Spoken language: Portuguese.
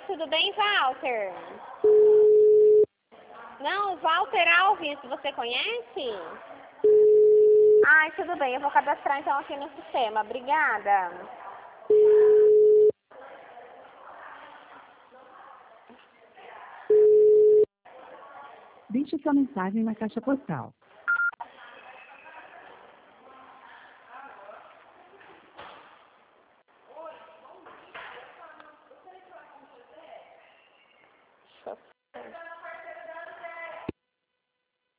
tudo bem, Walter? Não, Walter Alves, você conhece? Ai, tudo bem, eu vou cadastrar então aqui no sistema. Obrigada. Deixe sua mensagem na caixa postal